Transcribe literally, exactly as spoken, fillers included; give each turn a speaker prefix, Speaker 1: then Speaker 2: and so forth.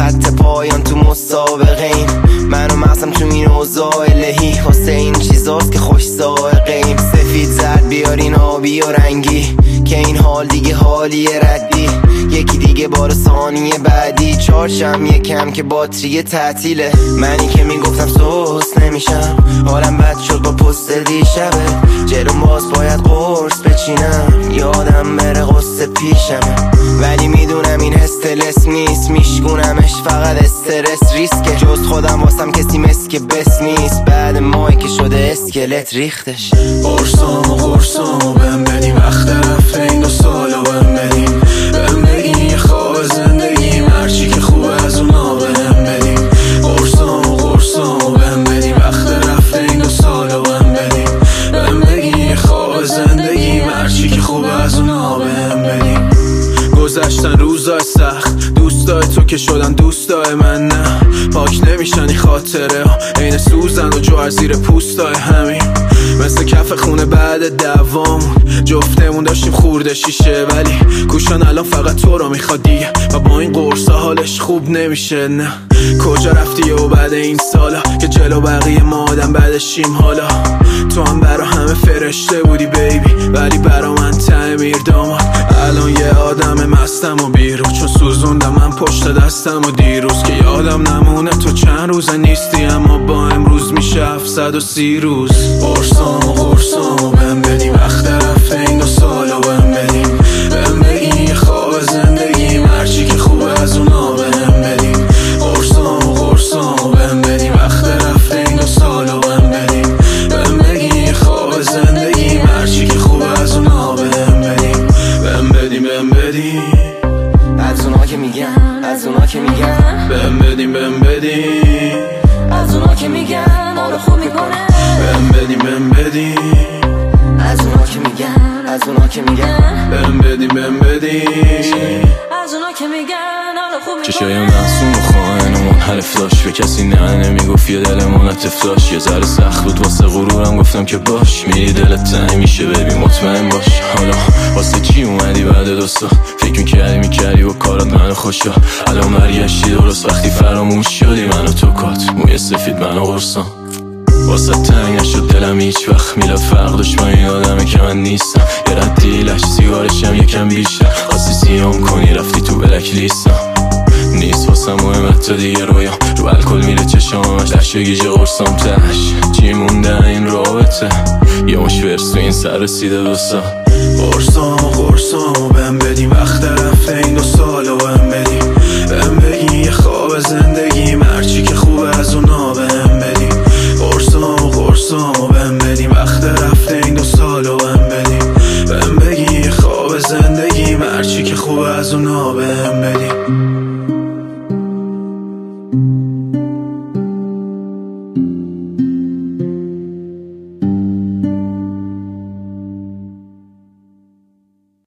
Speaker 1: خط پایان تو مسابقه ایم. من و مغزم تو این اوضاع الهی واسه این چیزاست که خوش ذائقه ایم. سفید زرد بیارین آبی و رنگی که این حال دیگه حالی ردی. یکی دیگه بار ثانیه بعدی چارشم یکم که باتری تعطیله. منی که میگفتم سوس نمیشم، حالم بد شد با پست دیشبه. جلوم باز باید قرص بچینم، یادم بره قصه پیشم. ولی میدونم این استرس نیست، میشکونمش فقط استرس ریسکه. جز خودم واسم کسی مسک بس نیست، بعد ماهی که شده اسکلت ریختش.
Speaker 2: قرصام و قرصام و بهم بدیم، وقت رفته این دو سالو بهم بدیم. بهم بگیم یه خواب زندگیم، هرچی که خوبه از اونا بهم بدیم. قرصام و قرصام و بهم بدیم، وقت رفته این دو سالو بهم بدیم. بهم بگیم یه خواب زندگیم، هرچی که خوبه از اونا بهم بدیم. گذشتن روزای سخت، دوستای تو که شدن دوستای من نه. پاک نمیشن این خاطره ها، عین سوزن و جوهر زیر پوستای همین. مثل کف خونه بعد دوامون، جفتمون داشتیم خورده شیشه. ولی گوشان الان فقط تو رو میخواد دیگه، و با این قرصا حالش خوب نمیشه. نه کجا رفتی و بعد این سالا که جلو بقیه ما آدم بعدشیم. حالا تو هم برا همه فرشته بودی بیبی، ولی برا من تعمیر داماد. الان یه آدم مستم و بیروز، چون سوزوندم من پشت دستم و دیروز. که یادم نمونه تو چند روزه نیستی، اما با امروز میشه هفتصد و سی روز. قرصام و قرصام و بهم بدیم، وقت رفته این دو سالو بهم بدیم. بهم بگیم یه خواب زندگیم، هرچی که خوبه از اونا بهم بدیم. قرصام و قرصام و بهم بدیم، وقت رفته این دو سالو بهم بدیم. بهم بگیم یه خواب زندگیم، هرچی که خوبه از اونا بهم بدیم. بهم بدیم بهم بدیم،
Speaker 1: از اونا که میگن، از اونا که میگن.
Speaker 2: بهم بدیم بهم بدیم،
Speaker 1: از اونا که میگن ما رو خوب میکنه.
Speaker 2: بهم بدیم بهم بدیم،
Speaker 1: از اونا که میگن، از اونا که میگن.
Speaker 2: بهم بدیم بهم بدیم،
Speaker 1: از اونا که میگن حالا خوب میکنه.
Speaker 3: چشای معصوم و خواهنمون حرف داشت، به کسی نه نمیگفت یه دلمون عطف داشت. یه ذره سخت بود واسه غرورم، گفتم که باش میری دلت تنگ میشه ببین مطمئن باش. حالا واسه چی اومدی بعد دو سال؟ فکر میکردی میکردی و کارات منو خوشا. الان برگشتی درست وقتی فراموش شدی، من و تو کات موی سفید من و قرصام. واسه تنگ نشد دلم هیچ وقت، میلاد فرق داشت با این آدمه که من نیستم. یه ردی لش سیگارشم یکم بیشتر، خواستی سیام کنی رفتی تو بلک لیستم. نیست واسه مهمت تا دیگه رویام، رو الکل میره چشامش لش گیجه قرصام تش. چی مونده این رابطه، یه مش ورس تو این سر رسیده دو سال.
Speaker 2: قرصام و قرصام و بهم بدیم، وقت رفته این دو سالو بهم بدیم. بهم بگیم یه خواب زندگیم، هرچی که خوبه از اونا بهم بدیم. قرصام و قرصام و بهم بدیم، وقت رفته این دو سالو بهم بدیم. بهم بگیم یه خواب زندگیم، هرچی که خوبه از اونا بهم بدیم.